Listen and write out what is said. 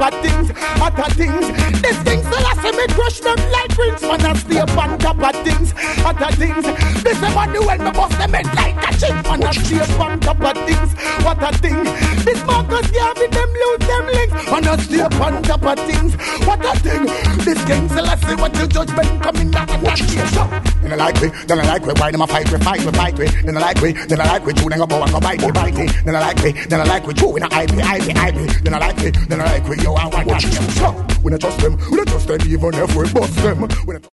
of things, other things. These things still I say me crush them like rings. Man I stay on top of things, other things. This is money when me bust them in like a chip. Man I stay on top of things, what a thing. This Marcus Garvey them lose them links. Man I stay on top of things, what a thing. This king still I say what your judgment coming down and not here. Then I like me, then I like me. Why them a fight me, fight me, fight me. Then I like me, then I like me. Two then I go and go bite me, bite me. Then I like me, then I like me. Two in a IP, IP, IP. Then I like me, then I like me. Yo, I want that. We don't trust them, even if we bust them.